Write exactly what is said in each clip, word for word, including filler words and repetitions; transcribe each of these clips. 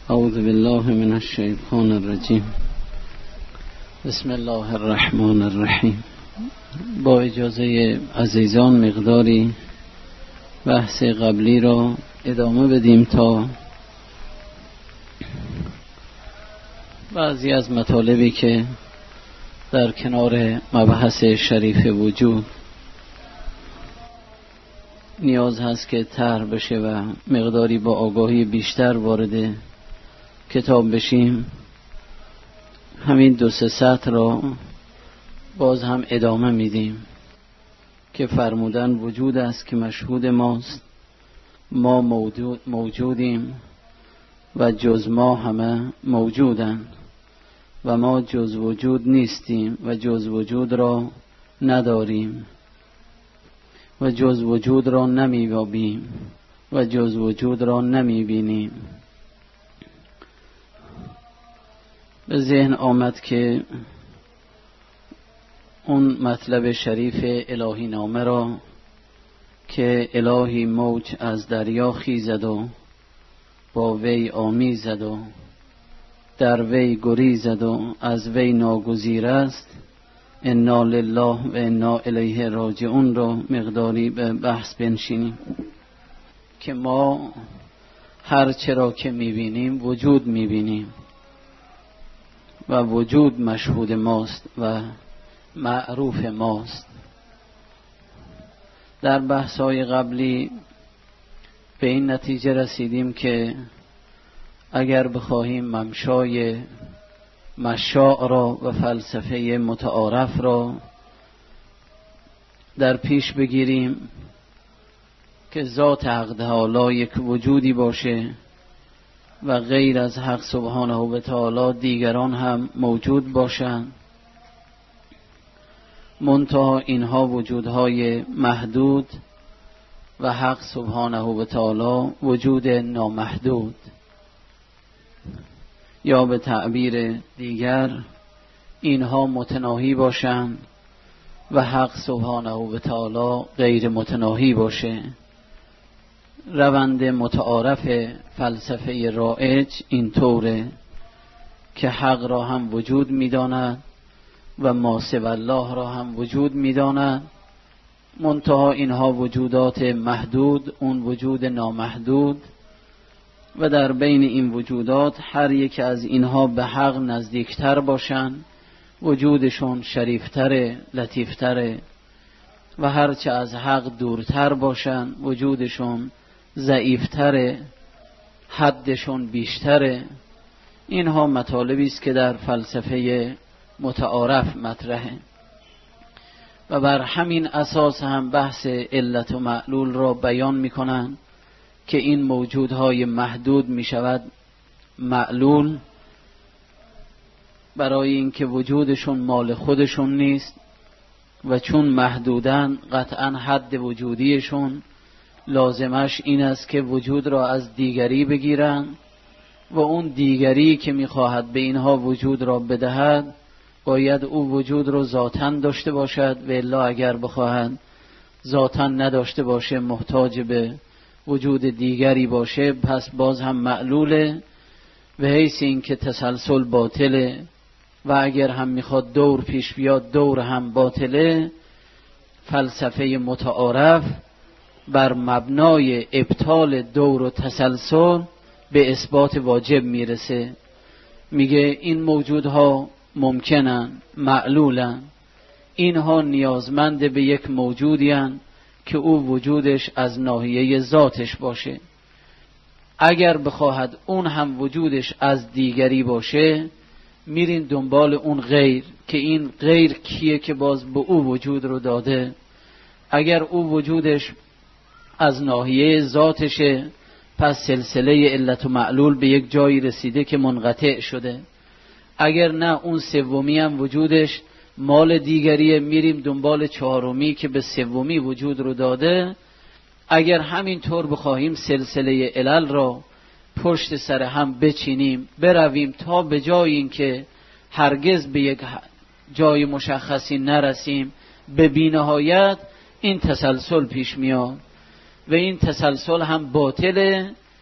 اعوذ بالله من الشیطان الرجیم. بسم الله الرحمن الرحیم. با اجازه عزیزان مقداری بحث قبلی را ادامه بدیم تا بعضی از مطالبی که در کنار مبحث شریف وجود نیاز هست که طرح بشه و مقداری با آگاهی بیشتر وارد کتاب بشیم، همین دو سه سطر را باز هم ادامه میدیم که فرمودن وجود است که مشهود ماست، ما موجود موجودیم و جز ما همه موجودند و ما جز وجود نیستیم و جز وجود را نداریم و جز وجود را نمی‌یابیم و جز وجود را نمی‌بینیم. به ذهن آمد که اون مطلب شریف الهی نامه را که الهی موج از دریا خیزد و با وی آمیزد و در وی گریزد و از وی ناگزیر است، انا لله و انا الیه راجعون را مقداری به بحث بنشینیم که ما هر چرا که میبینیم وجود میبینیم و وجود مشهود ماست و معروف ماست. در بحث‌های قبلی به این نتیجه رسیدیم که اگر بخواهیم ممشای مشاع را و فلسفه متعارف را در پیش بگیریم که ذات حق تعالی یک وجودی باشه و غیر از حق سبحانه و تعالی دیگران هم موجود باشند، منتها اینها وجودهای محدود و حق سبحانه و تعالی وجود نامحدود، یا به تعبیر دیگر اینها متناهی باشند و حق سبحانه و تعالی غیر متناهی باشه. روند متعارف فلسفه رائج این طوره که حق را هم وجود می‌داند و ما سوی الله را هم وجود می‌داند، منتها اینها وجودات محدود، اون وجود نامحدود، و در بین این وجودات هر یک از اینها به حق نزدیکتر باشند، وجودشون شریفتره، لطیفتره، و هرچه از حق دورتر باشند وجودشون ضعیفتره، حدشون بیشتره. اینها مطالبی است که در فلسفه متعارف مطرحه و بر همین اساس هم بحث علت و معلول را بیان میکنن که این موجودهای محدود میشود معلول برای اینکه وجودشون مال خودشون نیست و چون محدودن قطعا حد وجودیشون لازمش این است که وجود را از دیگری بگیرن و اون دیگری که میخواهد به اینها وجود را بدهد باید او وجود را ذاتاً داشته باشد و الا اگر بخواهد ذاتاً نداشته باشه محتاج به وجود دیگری باشه پس باز هم معلوله، به حیث این که تسلسل باطله و اگر هم میخواد دور پیش بیاد دور هم باطله. فلسفه متعارف بر مبنای ابطال دور و تسلسل به اثبات واجب میرسه، میگه این موجودها ممکنن، معلولن، اینها نیازمند به یک موجودین که او وجودش از ناحیه ذاتش باشه. اگر بخواهد اون هم وجودش از دیگری باشه میرین دنبال اون غیر، که این غیر کیه که باز به او وجود رو داده. اگر او وجودش از ناحیه ذاتشه پس سلسله علت و معلول به یک جایی رسیده که منقطع شده. اگر نه اون سومی هم وجودش مال دیگریه، میریم دنبال چهارمی که به سومی وجود رو داده. اگر همین طور بخواهیم سلسله علل را پشت سر هم بچینیم برویم تا به جای این که هرگز به یک جای مشخصی نرسیم به بی‌نهایت این تسلسل پیش میاد و این تسلسل هم باطله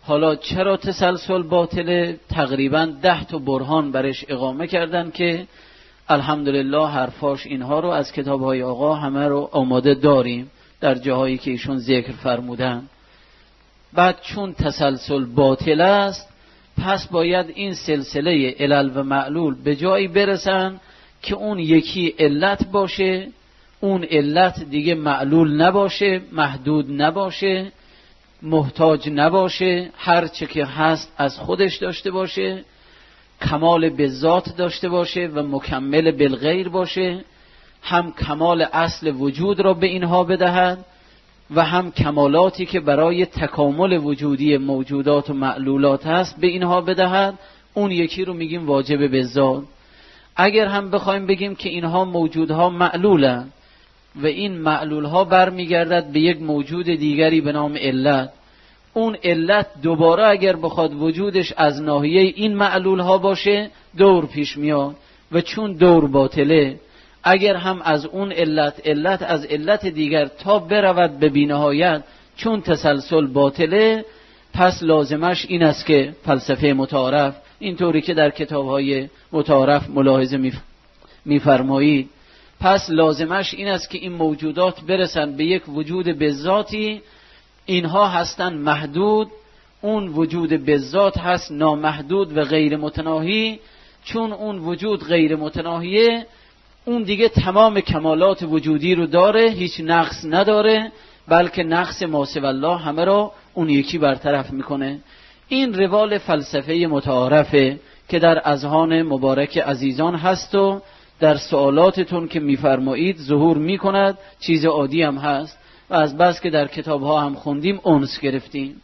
حالا چرا تسلسل باطله؟ تقریبا ده تا برهان برش اقامه کردن که الحمدلله حرفاش اینها رو از کتاب‌های آقا همه رو آماده داریم در جاهایی که ایشون ذکر فرمودن. بعد چون تسلسل باطل است، پس باید این سلسله علل و معلول به جایی برسن که اون یکی علت باشه، اون علت دیگه معلول نباشه، محدود نباشه، محتاج نباشه، هر چه که هست از خودش داشته باشه، کمال به ذات داشته باشه و مکمل بالغیر باشه، هم کمال اصل وجود را به اینها بدهد و هم کمالاتی که برای تکامل وجودی موجودات و معلولات هست به اینها بدهد. اون یکی رو میگیم واجب به ذات. اگر هم بخوایم بگیم که اینها موجودها معلولن و این معلولها برمیگردد به یک موجود دیگری به نام علت، اون علت دوباره اگر بخواد وجودش از ناحیه این معلولها باشه دور پیش میاد و چون دور باطله، اگر هم از اون علت علت از علت دیگر تا برود به بی‌نهایت، چون تسلسل باطله، پس لازمش این است که فلسفه متعارف اینطوری که در کتاب‌های متعارف ملاحظه می‌فرمایید، پس لازمش این است که این موجودات برسن به یک وجود بذاتی، اینها هستن محدود، اون وجود بذات هست نامحدود و غیر متناهی. چون اون وجود غیر متناهیه، اون دیگه تمام کمالات وجودی رو داره، هیچ نقص نداره، بلکه نقص ما سوی الله همه را اون یکی برطرف میکنه. این روال فلسفه متعارفه که در اذهان مبارک عزیزان هست و در سوالاتتون که میفرمایید ظهور میکند، چیز عادی هم هست و از بس که در کتابها هم خوندیم انس گرفتیم.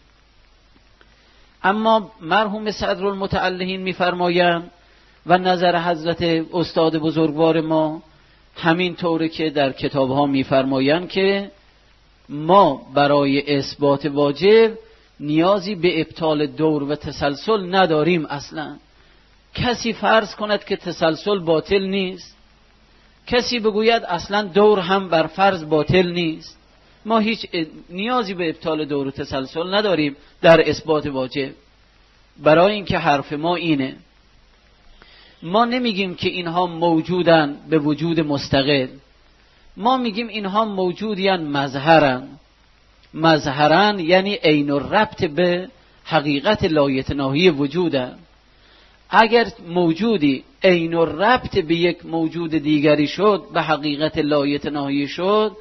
اما مرحوم صدرالمتعلهین میفرمایند و نظر حضرت استاد بزرگوار ما همین طوره که در کتابها میفرمایند که ما برای اثبات واجب نیازی به ابطال دور و تسلسل نداریم. اصلا کسی فرض کند که تسلسل باطل نیست، کسی بگوید اصلا دور هم بر فرض باطل نیست، ما هیچ نیازی به ابطال دور و تسلسل نداریم در اثبات واجب. برای اینکه حرف ما اینه، ما نمیگیم که اینها موجودن به وجود مستقل، ما میگیم اینها موجودین مظهرن. مظهرن یعنی عین الربط به حقیقت لایتناهی وجودن. اگر موجودی عین الربط به یک موجود دیگری شد، به حقیقت لایتناهی شد،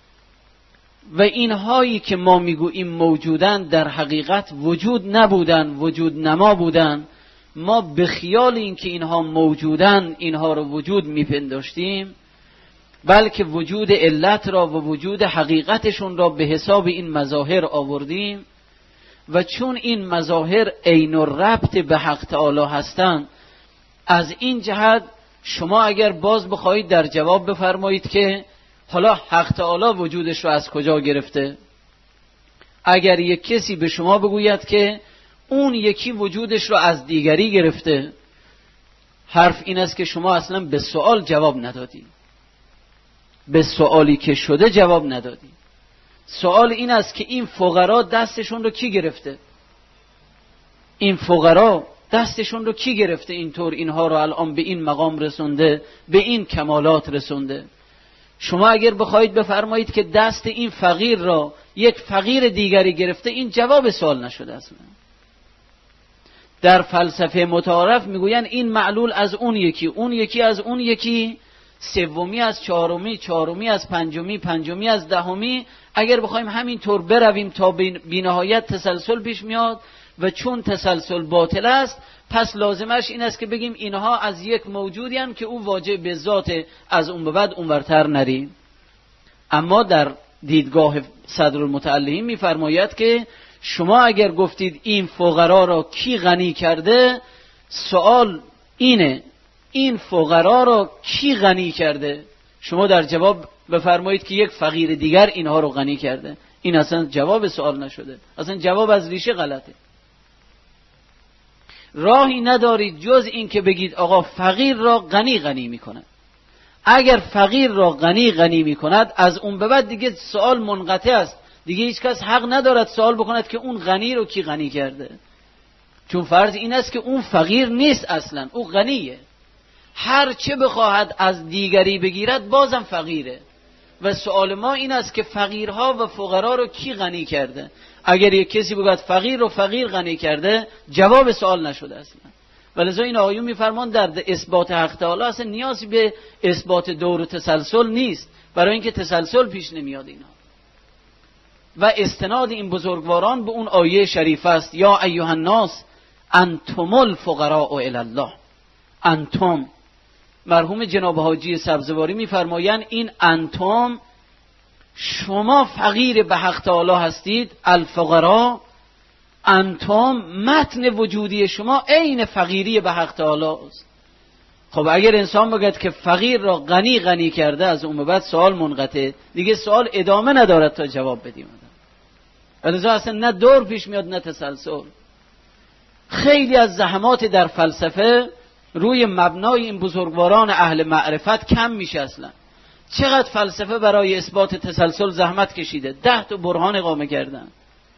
و اینهایی که ما میگوییم موجودن در حقیقت وجود نبودن، وجود نما بودن، ما به خیال اینکه اینها موجودن اینها رو وجود میپنداشتیم، بلکه وجود علت را و وجود حقیقتشون را به حساب این مظاهر آوردیم. و چون این مظاهر عین الربط به حق تعالی هستند، از این جهت شما اگر باز بخواهید در جواب بفرمایید که حالا حق تعالی وجودش رو از کجا گرفته، اگر یک کسی به شما بگوید که اون یکی وجودش رو از دیگری گرفته، حرف این است که شما اصلا به سوال جواب ندادی، به سوالی که شده جواب ندادی. سوال این است که این فقرا دستشون رو کی گرفته؟ این فقرا دستشون رو کی گرفته اینطور اینها رو الان به این مقام رسونده، به این کمالات رسونده؟ شما اگر بخواید بفرمایید که دست این فقیر را یک فقیر دیگری گرفته، این جواب سوال نشده اصلا. در فلسفه متعارف میگوین این معلول از اون یکی، اون یکی از اون یکی، سومی از چهارمی، چهارمی از پنجمی، پنجمی از دهمی. اگر بخوایم همین طور برویم تا بی نهایت تسلسل پیش میاد و چون تسلسل باطل است، پس لازمش این است که بگیم اینها از یک موجودی هستند که او واجب به ذات، از اون به بعد اونورتر نریم. اما در دیدگاه صدرالمتعلهین میفرماید که شما اگر گفتید این فقرا را کی غنی کرده، سوال اینه این فقرا را کی غنی کرده؟ شما در جواب بفرمایید که یک فقیر دیگر اینها رو غنی کرده. این اصلا جواب سوال نشده، اصلا جواب از ریشه غلطه. راهی ندارید جز این که بگید آقا فقیر را غنی غنی میکنه. اگر فقیر را غنی غنی میکند، از اون به بعد دیگه سوال منقطع است، دیگه هیچ کس حق ندارد سوال بکند که اون غنی رو کی غنی کرده، چون فرض این است که اون فقیر نیست، اصلا او غنیه، هر چه بخواهد از دیگری بگیرد بازم فقیره. و سوال ما این است که فقیرها و فقرا رو کی غنی کرده؟ اگر یک کسی بگوید فقیر رو فقیر غنی کرده، جواب سوال نشده اصلا. ولذا این آیون میفرمان در اثبات حق تعالی اصلا نیازی به اثبات دور و تسلسل نیست، برای اینکه تسلسل پیش نمیاد اینا. و استناد این بزرگواران به اون آیه شریف است، یا ایها الناس انتم الفقراء الی الله. انتم، مرحوم جناب حاجی سبزواری میفرمایند این انتم، شما فقیر به حق تعالی هستید، الفقراء، انتم متن وجودی شما عین فقیری به حق تعالی است. خب اگر انسان بگه که فقیر را غنی غنی کرده، از اون بعد سوال منقطع، دیگه سوال ادامه ندارد تا جواب بدیم. ولذا اصلا نه دور پیش میاد نه تسلسل. خیلی از زحمات در فلسفه روی مبنای این بزرگواران اهل معرفت کم میشه. اصلا چقدر فلسفه برای اثبات تسلسل زحمت کشیده، ده تا برهان اقامه کردن،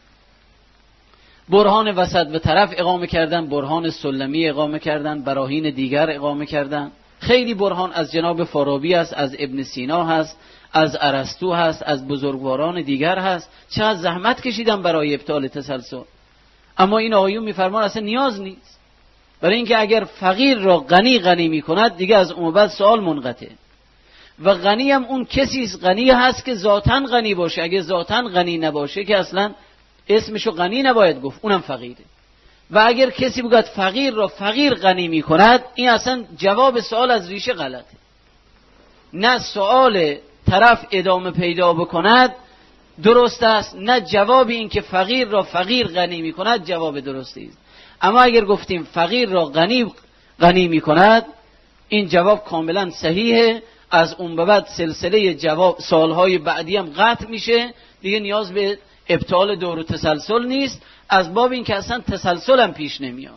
برهان وسط و طرف اقامه کردن، برهان سلمی اقامه کردن، براهین دیگر اقامه کردن. خیلی برهان از جناب فارابی است، از ابن سینا هست، از ارسطو هست، از بزرگواران دیگر هست. چقدر زحمت کشیدن برای ابطال تسلسل. اما این آیون میفرمان اصلا نیاز نیست، برای اینکه اگر فقیر را غنی غنی میکند دیگه از اون بعد سوال منقطع. و غنی هم اون کسی غنی هست که ذاتاً غنی باشه، اگه ذاتاً غنی نباشه که اصلا اسمشو غنی نباید گفت، اونم فقیره. و اگر کسی بگوید فقیر را فقیر غنی میکند، این اصلا جواب سوال از ریشه غلطه. نه سوال طرف ادامه پیدا بکند درست است، نه جواب این که فقیر را فقیر غنی میکند جواب درستی است. اما اگر گفتیم فقیر را غنی غنی میکند، این جواب کاملا صحیحه. از اون به بعد سلسله جواب سوالهای بعدی هم قطع میشه، دیگه نیاز به ابطال دور و تسلسل نیست، از باب این که اصلا تسلسل هم پیش نمیاد.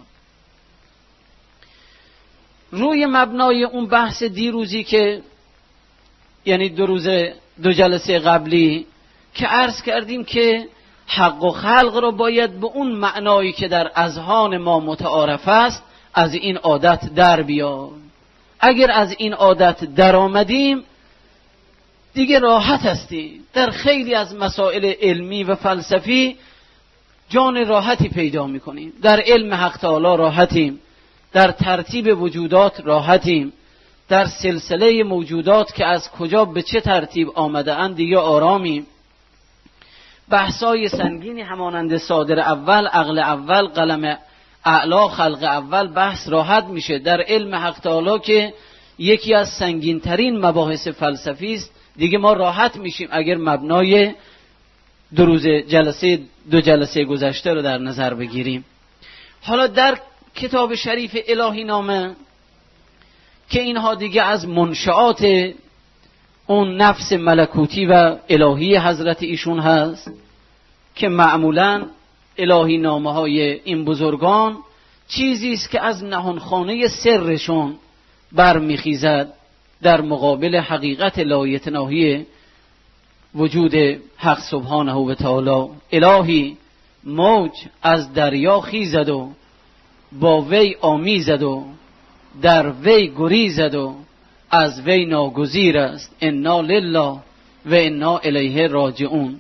روی مبنای اون بحث دیروزی که یعنی دو روز دو جلسه قبلی که عرض کردیم که حق و خلق رو باید به اون معنایی که در اذهان ما متعارف است از این عادت در بیاد. اگر از این عادت در آمدیم دیگه راحت هستیم، در خیلی از مسائل علمی و فلسفی جان راحتی پیدا میکنیم. در علم حق تعالی راحتیم، در ترتیب وجودات راحتیم، در سلسله موجودات که از کجا به چه ترتیب آمده اند دیگه آرامیم. بحثای سنگینی همانند صادر اول، عقل اول، قلم اعلا، خلق اول بحث راحت میشه. در علم حق تعالی که یکی از سنگین ترین مباحث فلسفی است دیگه ما راحت میشیم اگر مبنای دو روز جلسه دو جلسه گذشته رو در نظر بگیریم. حالا در کتاب شریف الهی نامه که اینها دیگه از منشآت اون نفس ملکوتی و الهی حضرت ایشون هست که معمولاً الهی نامه های این بزرگان چیزی است که از نهانخانه سرشون برمیخیزد در مقابل حقیقت لایتناهی وجود حق سبحانه و تعالی. الهی موج از دریا خیزد و با وی آمیزد و در وی گریزد و از وی ناگزیر است. انا لله و انا الیه راجعون.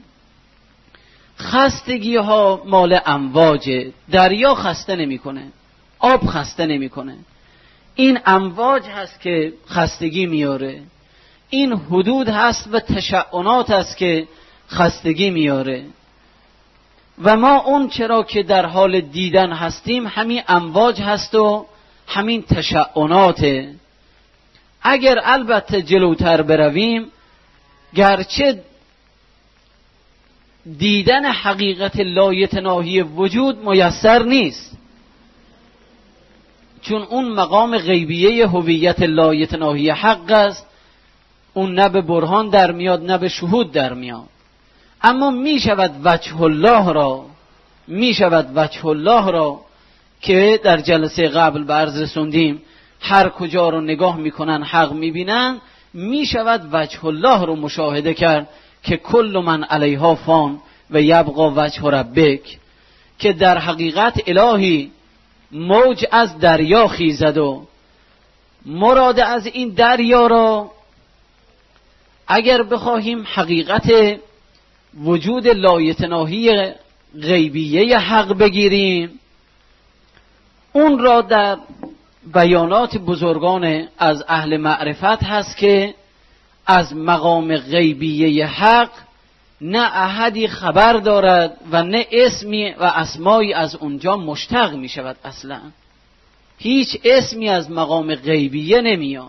خستگی ها مال امواج، دریا خسته نمیکنه، آب خسته نمیکنه، این امواج هست که خستگی میاره، این حدود هست و تشعنات هست که خستگی میاره. و ما اون چرا که در حال دیدن هستیم همین امواج هست و همین تشعناته. اگر البته جلوتر برویم گرچه دیدن حقیقت لایتناهی وجود میسر نیست، چون اون مقام غیبیه هویت لایتناهی حق است، اون نه به برهان در میاد نه به شهود در میاد. اما می شود وجه الله را می شود وجه الله را که در جلسه قبل به عرض رسوندیم هر کجا رو نگاه میکنن حق میبینن، می شود وجه الله رو مشاهده کرد که کل من علیها فان و یبقا وجه ربک، که در حقیقت الهی موج از دریا خیزد و مراد از این دریا را اگر بخواهیم حقیقت وجود لایتناهی غیبیه حق بگیریم، اون را در بیانات بزرگان از اهل معرفت هست که از مقام غیبیه حق نه احدی خبر دارد و نه اسمی و اسمایی از اونجا مشتق می شود. اصلا هیچ اسمی از مقام غیبیه نمیاد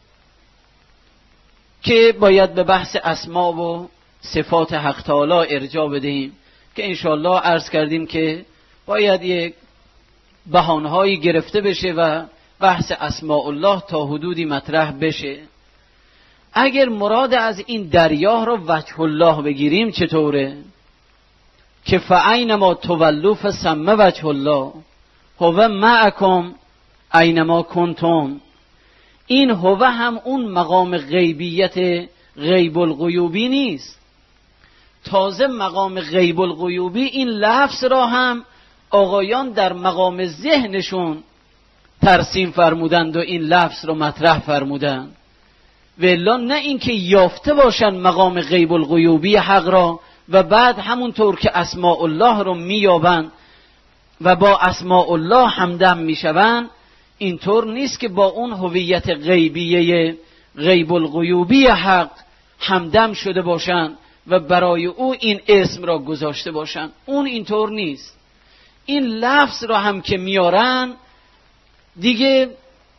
که باید به بحث اسما و صفات حق تعالی ارجاع بدهیم، که انشاءالله عرض کردیم که باید یک بهانه‌هایی گرفته بشه و بحث اسماء الله تا حدودی مطرح بشه. اگر مراد از این دریا رو وجه الله بگیریم چطوره؟ که فاینما تولوا فثم وجه الله هو معکم اینما کنتم. این هو هم اون مقام غیبیت غیب الغیوبی نیست، تازه مقام غیب الغیوبی این لفظ را هم آقایان در مقام ذهنشون ترسیم فرمودند و این لفظ رو مطرح فرمودند، ولی نه اینکه یافته باشن مقام غیب الغیوبی حق را و بعد همونطور که اسماء الله رو مییابند و با اسماء الله همدم میشوند. اینطور نیست که با اون هویت غیبیه غیب الغیوبی حق همدم شده باشند و برای او این اسم را گذاشته باشند. اون اینطور نیست. این لفظ را هم که میارن دیگه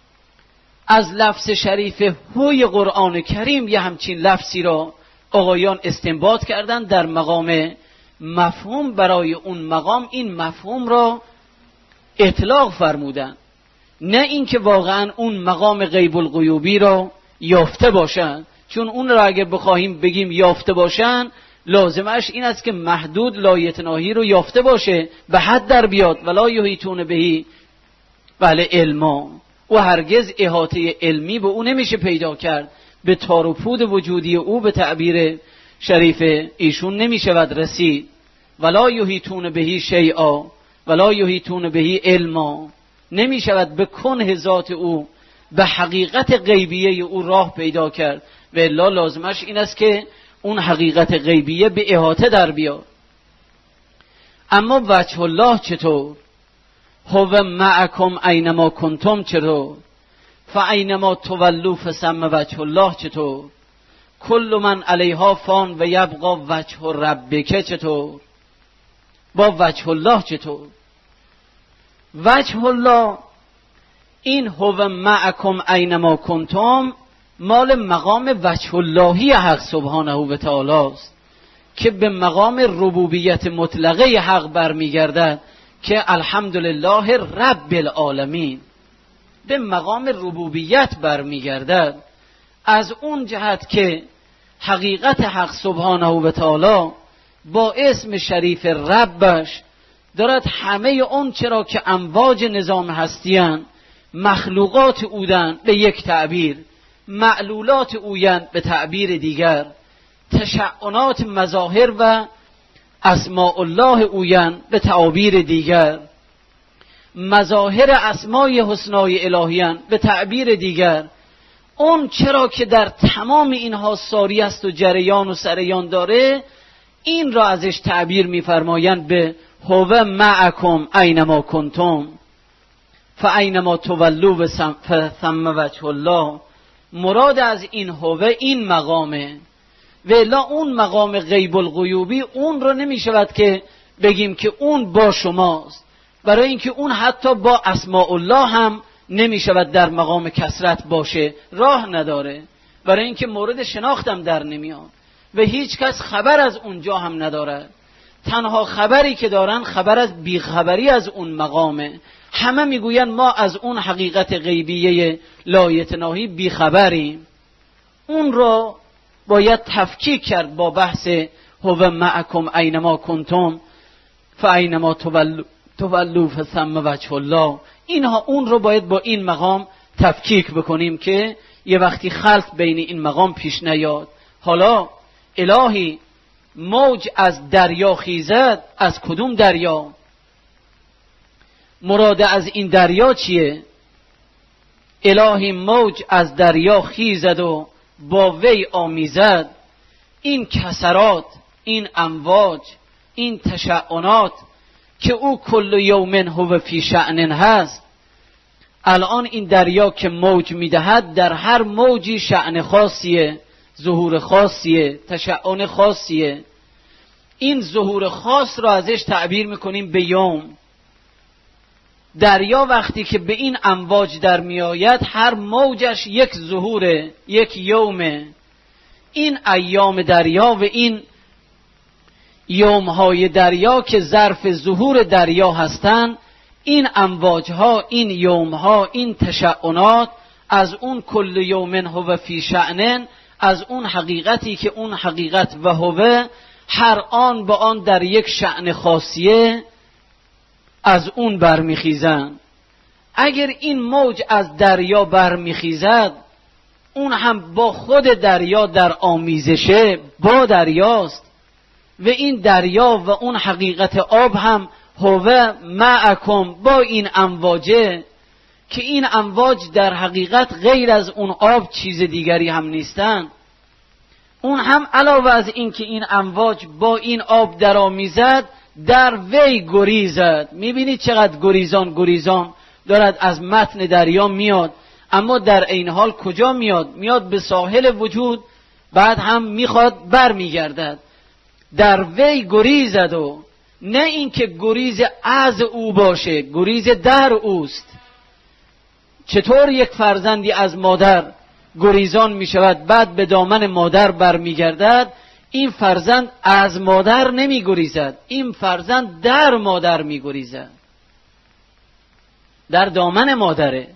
از لفظ شریف هوی قرآن کریم یه همچین لفظی را آقایان استنباط کردن در مقام مفهوم، برای اون مقام این مفهوم را اطلاق فرمودن، نه اینکه واقعا اون مقام غیب الغیوبی را یافته باشن، چون اون را اگر بخواهیم بگیم یافته باشن لازمش این است که محدود لایتناهی رو یافته باشه، به حد در بیاد ولا یحیطون بهی بله علما، و هرگز احاطه علمی به او نمیشه پیدا کرد، به تار و پود وجودی او به تعبیر شریف ایشون نمیشود رسید. ولا یحیطون بهی شیئا ولا یحیطون بهی علما، نمیشود به کنه ذات او به حقیقت غیبیه او راه پیدا کرد، و الا لازمش این است که اون حقیقت غیبیه به احاطه در بیاد. اما وجه الله چطور؟ هو معکم اینما کنتم چطور؟ فاینما تولوا فثم وجه الله چطور؟ کل من علیها فان و یبقا وجه ربک چطور؟ با وجه الله چطور؟ وجه الله این هو معکم اینما کنتم مال مقام وجه اللهی حق سبحانه و تعالی است که به مقام ربوبیت مطلقه حق برمیگردد که الحمدلله رب العالمین، به مقام ربوبیت برمیگردد. از اون جهت که حقیقت حق سبحانه و تعالی با اسم شریف ربش دارد همه اون چرا که امواج نظام هستیان مخلوقات اودن به یک تعبیر، معلولات اویند به تعبیر دیگر، تشعنات مظاهر و اسماء الله اویند به تعبیر دیگر، مظاهر اسمای حسنای الهیان به تعبیر دیگر. اون چرا که در تمام اینها ساری است و جریان و سریان داره، این را ازش تعبیر می‌فرمایند به هو معکم اینما کنتم فاینما تولوا فثم وجه الله. مراد از این هو این مقامه، و الا اون مقام غیب الغیوبی اون رو نمی شود که بگیم که اون با شماست، برای اینکه اون حتی با اسماء الله هم نمی شود در مقام کثرت باشه، راه نداره، برای اینکه مورد شناختم در نمیاد و هیچ کس خبر از اونجا هم ندارد. تنها خبری که دارن خبر از بیخبری از اون مقامه. همه میگوین ما از اون حقیقت غیبیه لایتناهی بیخبریم. اون رو باید تفکیک کرد با بحث هو معکم اینما کنتم فاینما تولوا فثم وجه الله. اینها اون رو باید با این مقام تفکیک بکنیم که یه وقتی خلط بین این مقام پیش نیاد. حالا الهی موج از دریا خیزد، از کدوم دریا؟ مراد از این دریا چیه؟ الهی موج از دریا خیزد و با وی آمیزد. این کسرات، این امواج، این تشعنات که او کل یوم هو فی شأن هست، الان این دریا که موج میدهد در هر موجی شأن خاصیه، ظهور خاصیه، تشعن خاصیه. این ظهور خاص را ازش تعبیر میکنیم به یوم. دریا وقتی که به این امواج در میآید هر موجش یک ظهوره، یک یومه. این ایام دریا و این یومهای دریا که ظرف ظهور دریا هستند، این امواجها، این یومها، این تشعنات از اون کل یوم هو فی شأن، از اون حقیقتی که اون حقیقت و هو هر آن به آن در یک شأن خاصیه، از اون برمیخیزند. اگر این موج از دریا برمیخیزد، اون هم با خود دریا در آمیزشه، با دریاست. و این دریا و اون حقیقت آب هم هو معکم با این امواجه، که این امواج در حقیقت غیر از اون آب چیز دیگری هم نیستن. اون هم علاوه از این که این امواج با این آب در آمیزد، در وی گریزد. میبینید چقدر گریزان گریزان دارد از متن دریا میاد، اما در این حال کجا میاد؟ میاد به ساحل وجود، بعد هم میخواد بر میگردد. در وی گریزد و نه اینکه گریز از او باشه، گریز در اوست. چطور یک فرزندی از مادر گریزان می شود بعد به دامن مادر بر می گردد؟ این فرزند از مادر نمی گریزد، این فرزند در مادر می گریزد، در دامن مادره.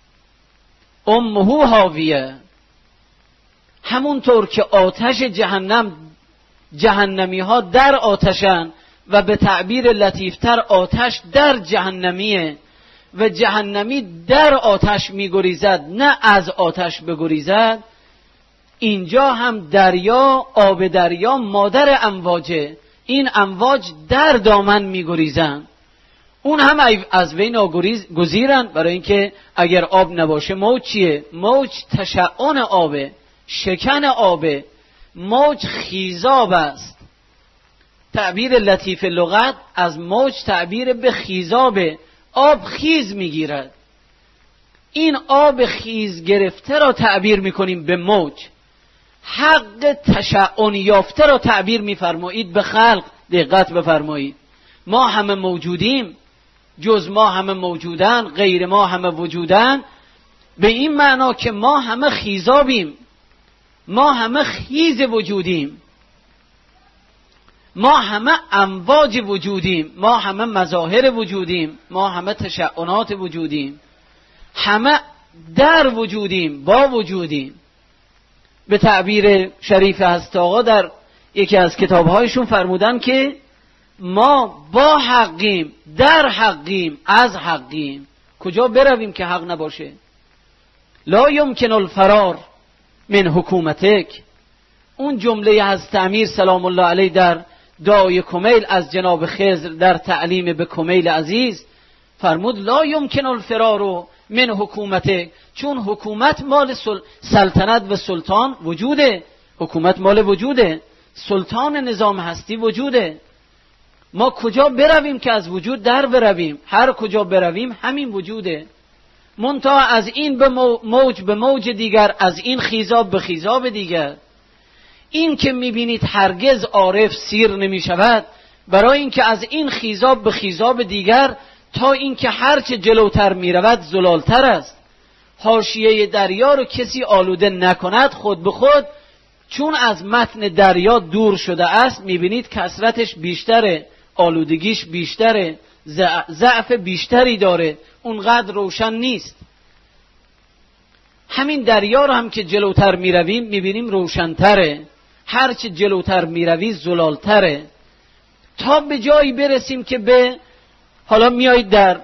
امه هاویه. همونطور که آتش جهنم، جهنمی ها در آتشن و به تعبیر لطیفتر آتش در جهنمیه و جهنمی در آتش میگریزد، نه از آتش بگریزد. اینجا هم دریا، آب دریا مادر امواجه، این امواج در دامن میگریزند. اون هم از وی ناگزیرند، برای اینکه اگر آب نباشه موج چیه؟ موج تشعن آبه، شکن آبه، موج خیزاب است. تعبیر لطیف لغت از موج تعبیر به خیزابه، آب خیز میگیرد. این آب خیز گرفته را تعبیر میکنیم به موج. حق تشعن یافته را تعبیر میفرمایید به خلق. دقت بفرمایید، ما همه موجودیم، جز ما همه موجودن، غیر ما همه وجودن، به این معنا که ما همه خیزابیم، ما همه خیز وجودیم، ما همه امواج وجودیم، ما همه مظاهر وجودیم، ما همه تشعنات وجودیم، همه در وجودیم، با وجودیم. به تعبیر شریف هست آقا در یکی از کتابهایشون فرمودن که ما با حقیم، در حقیم، از حقیم. کجا برویم که حق نباشه؟ لا یمکن الفرار من حکومتک. اون جمله حضرت امیر سلام الله علیه در دعای کمیل از جناب خضر در تعلیم به کمیل عزیز فرمود لا یمکن الفرار من حکومتک، چون حکومت مال سلطنت و سلطان وجوده، حکومت مال وجوده، سلطان نظام هستی وجوده. ما کجا برویم که از وجود در برویم؟ هر کجا برویم همین وجوده، منتها از این به موج به موج دیگر، از این خیزاب به خیزاب دیگر. این که میبینید هرگز عارف سیر نمی شود، برای اینکه از این خیزاب به خیزاب دیگر تا اینکه هرچه جلوتر میرود زلالتر است. حاشیه دریا رو کسی آلوده نکند خود به خود، چون از متن دریا دور شده است، میبینید کثرتش بیشتره، آلودگیش بیشتره، ضعف بیشتری داره، اونقدر روشن نیست. همین دریا رو هم که جلوتر میرویم میبینیم روشنتره، هرچه جلوتر میروی زلالتره، تا به جایی برسیم که به حالا میایید در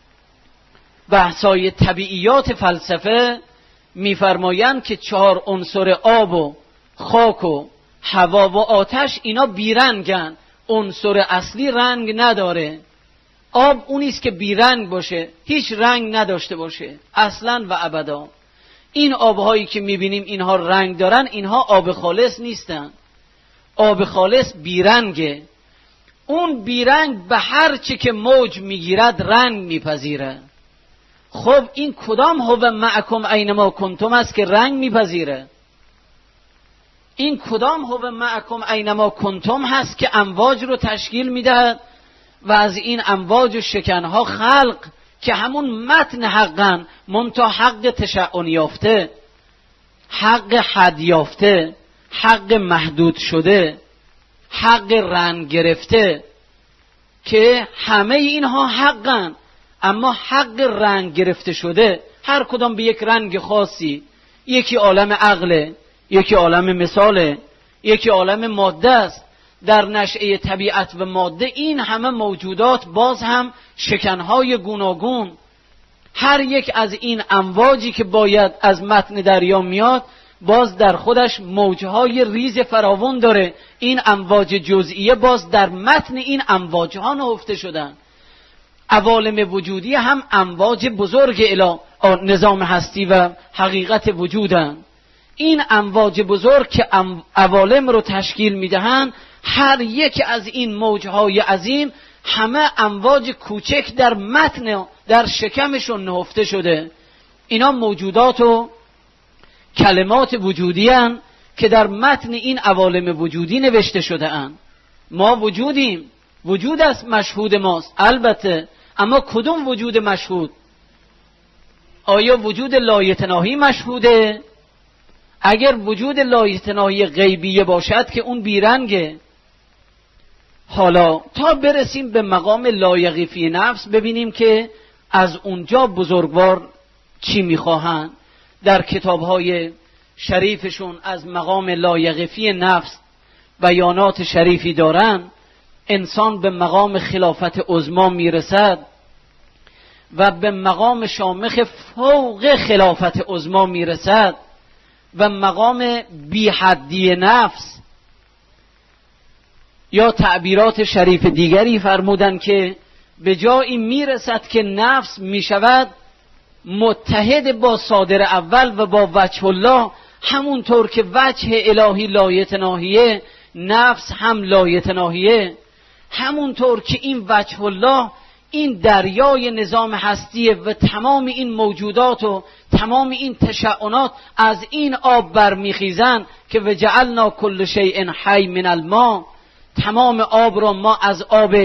بحثای طبیعیات فلسفه میفرمایند که چهار عنصر آب و خاک و هوا و آتش اینا بیرنگن، عنصر اصلی رنگ نداره. آب اونیست که بیرنگ باشه، هیچ رنگ نداشته باشه اصلا و ابدا. این آبهایی که میبینیم اینها رنگ دارن، اینها آب خالص نیستن. آب خالص بیرنگه. اون بیرنگ به هر چی که موج میگیرد رنگ میپذیره. خب این کدام هو معکم اینما کنتم است که رنگ میپذیره؟ این کدام هو معکم اینما کنتم هست که امواج رو تشکیل میدهد و از این امواج و شکنها خلق که همون متن حقن، منتها حق تشعن یافته، حق حد یافته، حق محدود شده، حق رنگ گرفته، که همه اینها حقن اما حق رنگ گرفته شده، هر کدام به یک رنگ خاصی. یکی عالم عقله، یکی عالم مثاله، یکی عالم ماده است. در نشأه طبیعت و ماده این همه موجودات باز هم شکنهای گوناگون، هر یک از این امواجی که باید از متن دریا میاد باز در خودش موجهای ریز فراوان داره. این امواج جزئیه باز در متن این امواجها نهفته شدن. عوالم وجودی هم امواج بزرگ الی نظام هستی و حقیقت وجودن. این امواج بزرگ که عوالم رو تشکیل میدهند، هر یک از این موجهای عظیم همه امواج کوچک در متن، در شکمشون نهفته شده. اینا موجودات و کلمات وجودی هستند که در متن این عوالم وجودی نوشته شده اند. ما وجودیم، وجود است مشهود ماست البته، اما کدوم وجود مشهود؟ آیا وجود لایتناهی مشهوده؟ اگر وجود لایتناهی غیبیه باشد که اون بیرنگه. حالا تا برسیم به مقام لایقی فی نفس ببینیم که از اونجا بزرگوار چی میخواهند. در کتابهای شریفشون از مقام لایقی فی نفس بیانات شریفی دارن. انسان به مقام خلافت عظما میرسد و به مقام شامخ فوق خلافت عظما میرسد و مقام بی حدی نفس. یا تعبیرات شریف دیگری فرمودن که به جایی میرسد که نفس میشود متحد با صادر اول و با وجه الله، همونطور که وجه الهی لایتناهیه نفس هم لایتناهیه، همونطور که این وجه الله این دریای نظام هستیه و تمام این موجودات و تمام این تشعنات از این آب برمیخیزن که وجعلنا کل شیء حی من الماء. تمام آب را ما از آب،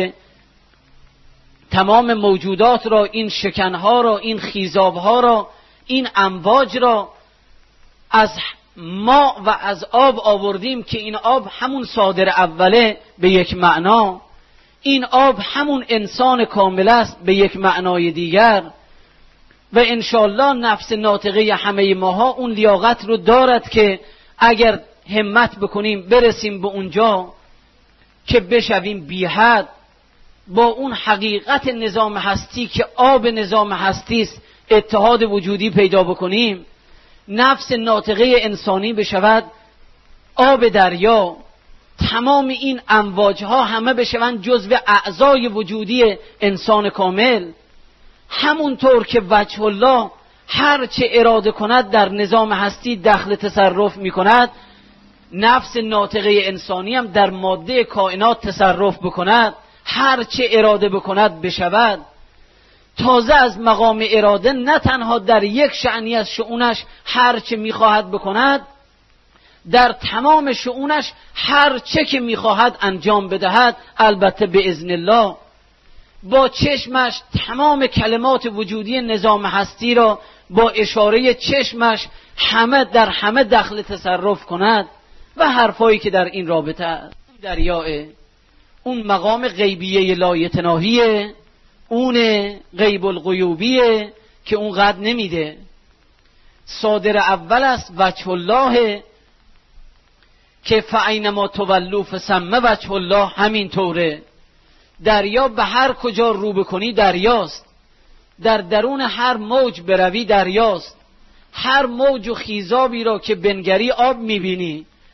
تمام موجودات را، این شکنها را، این خیزابها را، این امواج را از ما و از آب آوردیم که این آب همون صادر اوله به یک معنا، این آب همون انسان کامل است به یک معنای دیگر. و انشالله نفس ناطقه همه ماها اون لیاقت رو دارد که اگر همت بکنیم برسیم به اونجا که بشویم بی حد با اون حقیقت نظام هستی که آب نظام هستی است اتحاد وجودی پیدا بکنیم، نفس ناطقه انسانی بشود آب دریا، تمام این امواجها همه بشوند جزو اعضای وجودی انسان کامل. همونطور که وجه الله هر چه اراده کند در نظام هستی دخل تصرف می کند، نفس ناطقه انسانی هم در ماده کائنات تصرف بکند، هر چه اراده بکند بشود. تازه از مقام اراده نه تنها در یک شأنی از شؤونش هر چه میخواهد بکند، در تمام شؤونش هر چه که میخواهد انجام بدهد، البته به اذن الله. با چشمش تمام کلمات وجودی نظام هستی را با اشاره چشمش همه در همه دخل تصرف کند و حرفایی که در این رابطه است. دریاه اون مقام غیبیه لایتناهیه، اون غیب الغیوبیه که اون قد نمیده. صادر اول است وجه الله که فاینما تولوا فثم وجه الله. همین طوره دریا به هر کجا رو بکنی دریاست، در درون هر موج بروی دریاست، هر موج و خیزابی را که بنگری آب میبینی،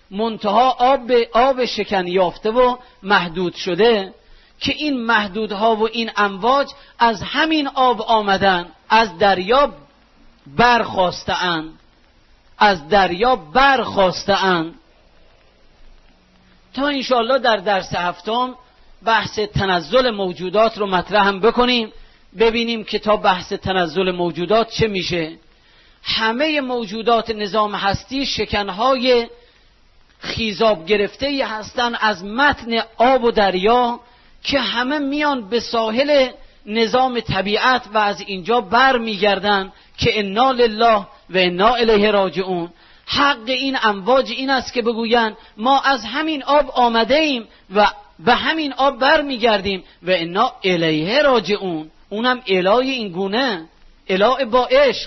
منتها آب آب شکن یافته و محدود شده که این محدودها و این امواج از همین آب آمدن، از دریا برخاسته‌اند، از دریا برخاسته‌اند. تا انشاءالله در درس هفتم بحث تنزل موجودات رو مطرح هم بکنیم، ببینیم که تا بحث تنزل موجودات چه میشه. همه موجودات نظام هستی شکنهای خیزاب گرفته ای هستن از متن آب و دریا که همه میان به ساحل نظام طبیعت و از اینجا بر میگردن که انا لله و انا الیه راجعون. حق این امواج این است که بگویند ما از همین آب آمده ایم و به همین آب بر میگردیم و انا الیه راجعون. اونم الهی این گونه، اله با عشق.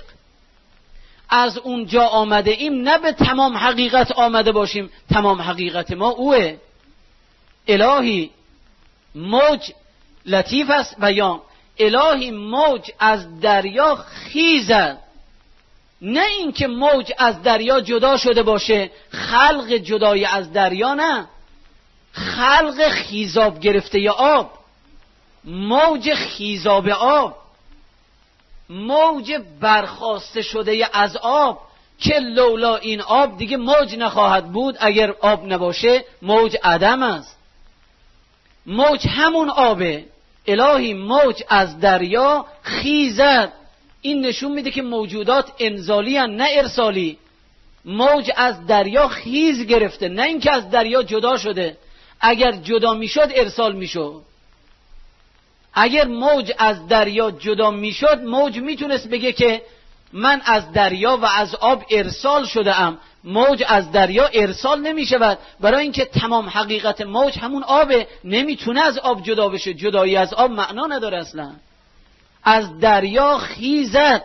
از اونجا آمده ایم نه به تمام حقیقت آمده باشیم، تمام حقیقت ما اوه. الهی موج لطیف است بیان، الهی موج از دریا خیزد، نه اینکه موج از دریا جدا شده باشه، خلق جدای از دریا نه، خلق خیزاب گرفته ی آب، موج خیزاب آب، موج برخاسته شده از آب که لولا این آب دیگه موج نخواهد بود. اگر آب نباشه موج عدم است. موج همون آبه. الهی موج از دریا خیزد. این نشون میده که موجودات انزالی هن نه ارسالی. موج از دریا خیز گرفته، نه اینکه از دریا جدا شده. اگر جدا میشد ارسال میشد. اگر موج از دریا جدا میشد موج میتونست بگه که من از دریا و از آب ارسال شده ام. موج از دریا ارسال نمیشود، برای اینکه تمام حقیقت موج همون آبه، نمیتونه از آب جدا بشه. جدایی از آب معنا نداره اصلا. از دریا خیزد.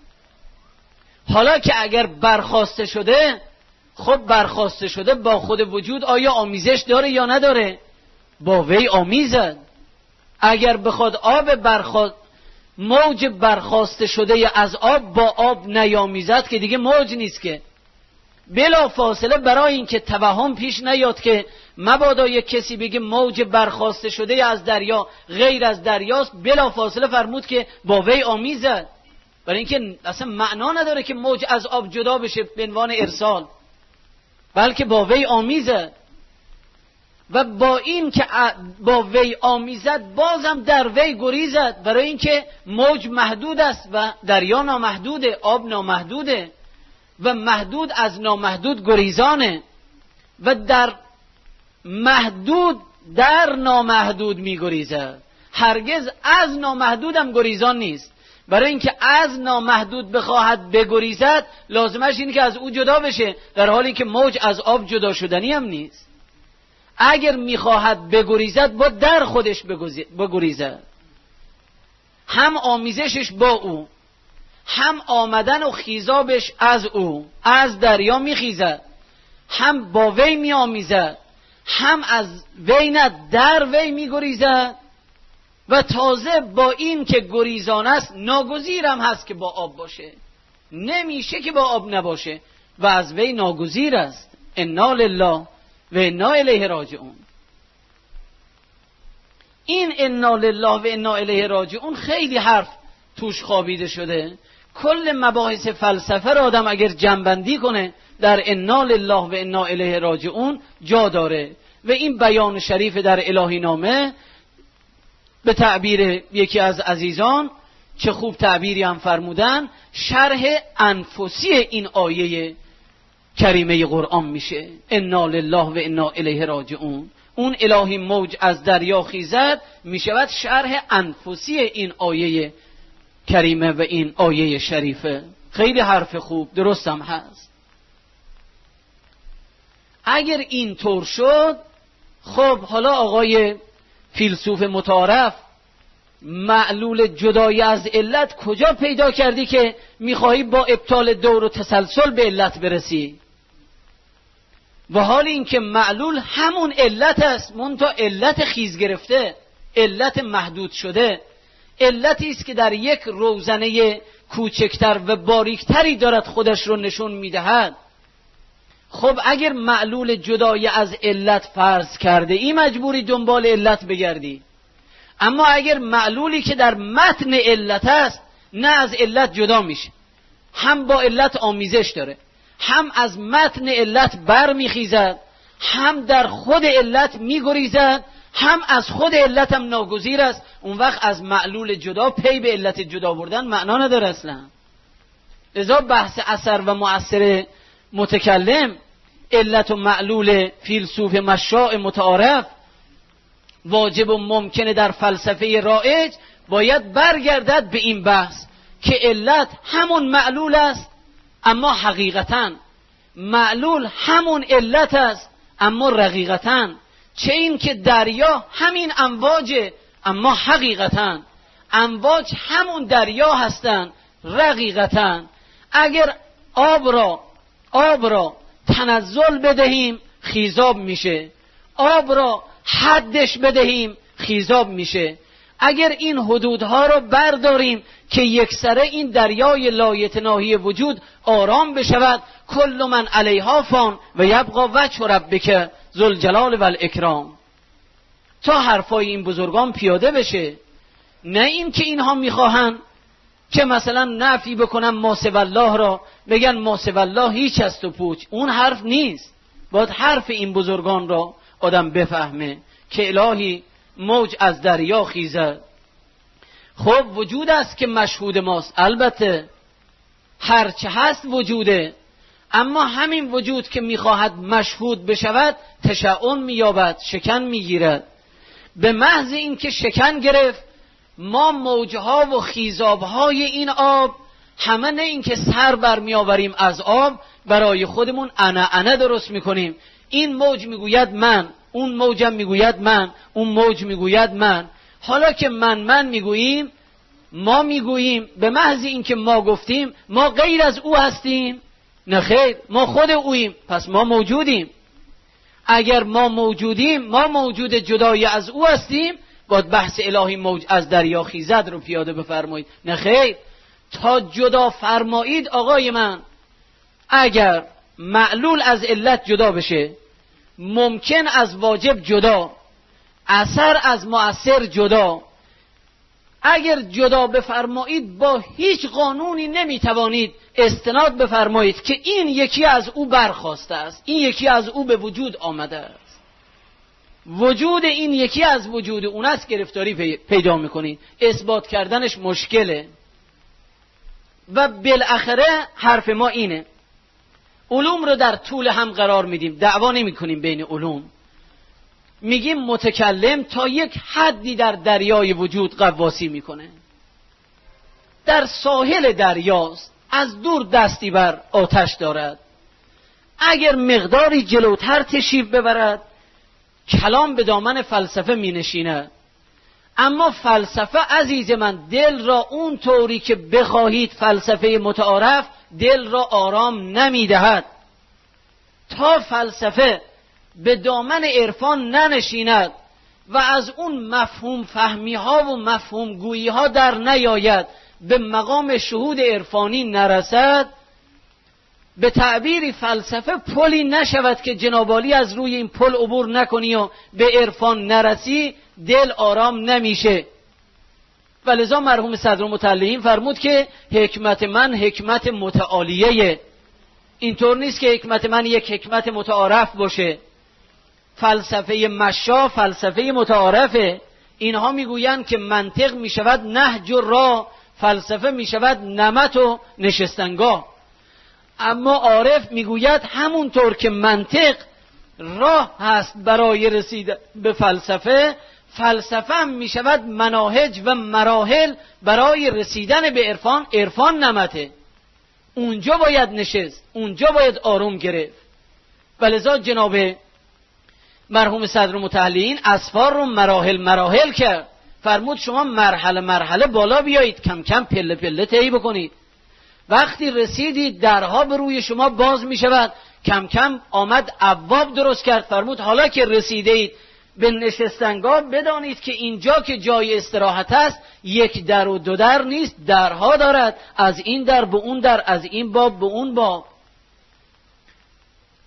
حالا که اگر برخاسته شده، خب برخاسته شده با خود وجود آیا آمیزش داره یا نداره؟ با وی آمیزد. اگر بخواد آب برخواست موج برخاسته شده از آب با آب نیامیزد که دیگه موج نیست که. بلا فاصله برای اینکه توهم پیش نیاد که مبادا یک کسی بگه موج برخاسته شده از دریا غیر از دریاست، بلا فاصله فرمود که با وی آمیزد، برای اینکه اصلا معنا نداره که موج از آب جدا بشه به عنوان ارسال، بلکه با وی آمیزد. و با این که با وی آمیزد بازم در وی گریزد، برای اینکه موج محدود است و دریا نامحدوده، آب نامحدوده و محدود از نامحدود گریزانه و در محدود در نامحدود می گریزد. هرگز از نامحدودم گریزان نیست، برای اینکه از نامحدود بخواهد بگریزد لازمش اینه که از او جدا بشه، در حالی که موج از آب جدا شدنی هم نیست. اگر میخواهد بگریزد با در خودش بگریزد، هم آمیزشش با او، هم آمدن و خیزابش از او، از دریا میخیزد، هم با وی میآمیزد، هم از وی نه در وی میگریزد و تازه با این که گریزان است ناگزیرم هست که با آب باشه، نمیشه که با آب نباشه و از وی ناگزیر است. انا لله و انا الیه راجعون. این انا لله و انا الیه راجعون خیلی حرف توش خوابیده شده. کل مباحث فلسفه را آدم اگر جنبندی کنه در انا لله و انا الیه راجعون جا داره. و این بیان شریف در الهی نامه به تعبیر یکی از عزیزان، چه خوب تعبیری هم فرمودن، شرح انفسی این آیه کریمه قرآن میشه. انا لله و انا الیه راجعون. اون الهی موج از دریا خیزد میشود شرح انفسی این آیه کریمه و این آیه شریفه. خیلی حرف خوب، درستم هست. اگر این طور شد، خب حالا آقای فیلسوف متعارف معلول جدایی از علت کجا پیدا کردی که میخواهی با ابطال دور و تسلسل به علت برسی؟ و حال این که معلول همون علت است، منتها علت خیز گرفته، علت محدود شده، علتی است که در یک روزنه کوچکتر و باریکتری دارد خودش رو نشون میدهد. خب اگر معلول جدای از علت فرض کرده ای مجبوری دنبال علت بگردی، اما اگر معلولی که در متن علت است نه از علت جدا میشه، هم با علت آمیزش داره، هم از متن علت بر میخیزد، هم در خود علت میگریزد، هم از خود علت هم ناگزیر است، اون وقت از معلول جدا پی به علت جدا بردن معنا نداره اصلا. لذا بحث اثر و مؤثر متکلم، علت و معلول فیلسوف مشاع متعارف، واجب و ممکنه در فلسفه رایج، باید برگردد به این بحث که علت همون معلول است اما حقیقتاً، معلول همون علت است اما رقیقتاً، چه این که دریا همین امواجه اما حقیقتاً امواج همون دریا هستند رقیقتاً. اگر آب را آب را تنزل بدهیم خیزاب میشه، آب را حدش بدهیم خیزاب میشه. اگر این حدودها را برداریم که یکسره این دریای لایتناهی وجود آرام بشود، کل من علیها فان و یبقی وجه ربک ذوالجلال و الاکرام، تا حرفای این بزرگان پیاده بشه. نه این که اینها میخواهن که مثلا نفی بکنن ما سوی الله را، بگن ما سوی الله هیچ است و پوچ. اون حرف نیست. باید حرف این بزرگان را آدم بفهمه که الهی موج از دریا خیزد. خب وجود است که مشهود ماست، البته هرچه هست وجوده، اما همین وجود که میخواهد مشهود بشود تشعن مییابد، شکن میگیرد. به محض این که شکن گرفت، ما موجها و خیزابهای این آب همه نه این که سر برمی آوریم از آب برای خودمون انا انا درست میکنیم. این موج میگوید من، اون موجم میگوید من، اون موج میگوید من. حالا که من من میگوییم، ما میگوییم، به محض این که ما گفتیم ما غیر از او هستیم؟ نه خیر، ما خود اوییم، پس ما موجودیم. اگر ما موجودیم، ما موجود جدای از او هستیم، باید بحث الهی موج از دریا خیزد رو پیاده بفرمایید. نه خیر، تا جدا فرمایید آقای من، اگر معلول از علت جدا بشه، ممکن از واجب جدا، اثر از مؤثر جدا، اگر جدا بفرمایید با هیچ قانونی نمیتوانید استناد بفرمایید که این یکی از او برخاسته است، این یکی از او به وجود آمده است. وجود این یکی از وجود اون است گرفتاری پیدا میکنید، اثبات کردنش مشکله. و بالاخره حرف ما اینه، علوم رو در طول هم قرار میدیم، دعوا نمی کنیم بین علوم. میگیم متکلم تا یک حدی در دریای وجود غواصی میکنه، در ساحل دریاست، از دور دستی بر آتش دارد. اگر مقداری جلوتر تشریف ببرد، کلام به دامن فلسفه می نشیند. اما فلسفه عزیز من دل را اون طوری که بخواهید فلسفه متعارف دل را آرام نمی دهد. تا فلسفه به دامن عرفان ننشیند و از اون مفهوم فهمی ها و مفهوم گویی ها در نیاید، به مقام شهود عرفانی نرسد، به تعبیری فلسفه پلی نشود که جنابالی از روی این پل عبور نکنی و به عرفان نرسی، دل آرام نمیشه. ولذا مرحوم صدرالمطلعین فرمود که حکمت من حکمت متعالیه. اینطور نیست که حکمت من یک حکمت متعارف باشه. فلسفه مشا فلسفه متعارفه. اینها میگویند که منطق میشود نهج و راه، فلسفه میشود نمط و نشستنگاه. اما عارف میگوید همونطور که منطق راه هست برای رسیدن به فلسفه، فلسفه هم میشود مناهج و مراحل برای رسیدن به عرفان. عرفان نمطه، اونجا باید نشست، اونجا باید آروم گرفت. ولذا جناب مرحوم صدرالمطلعین اسفار رو مراحل مراحل کرد، فرمود شما مرحله مرحله بالا بیایید، کم کم پله پله طی بکنید. وقتی رسیدید درها به روی شما باز می شود، کم کم آمد ابواب درست کرد، فرمود حالا که رسیدید به نشستنگاه بدانید که اینجا که جای استراحت است یک در و دو در نیست، درها دارد، از این در به اون در، از این باب به اون باب.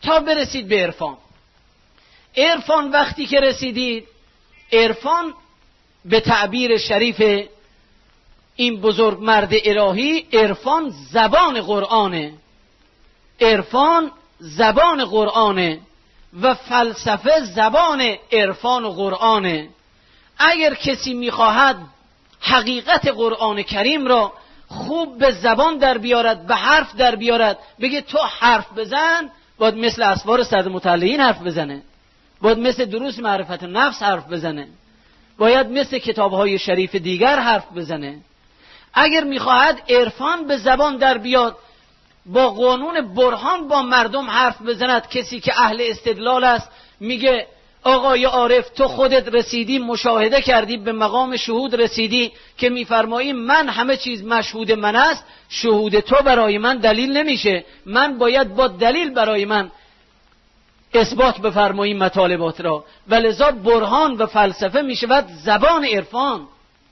تا برسید به عرفان. عرفان وقتی که رسیدید، عرفان به تعبیر شریف این بزرگ مرد الهی، عرفان زبان قرآنه، عرفان زبان قرآنه و فلسفه زبان عرفان و قرآنه. اگر کسی میخواهد حقیقت قرآن کریم را خوب به زبان در بیارد، به حرف در بیارد، بگه تو حرف بزن، باید مثل اسوار صدر مطلعین حرف بزنه، باید مثل دروس معرفت نفس حرف بزنه، باید مثل کتابهای شریف دیگر حرف بزنه. اگر میخواهد عرفان به زبان در بیاد، با قانون برهان با مردم حرف بزند. کسی که اهل استدلال است میگه آقای عارف تو خودت رسیدی، مشاهده کردی، به مقام شهود رسیدی که میفرمایی من همه چیز مشهود من است، شهود تو برای من دلیل نمیشه، من باید با دلیل برای من اثبات بفرمایی مطالبات را. ولذا برهان و فلسفه میشود زبان عرفان،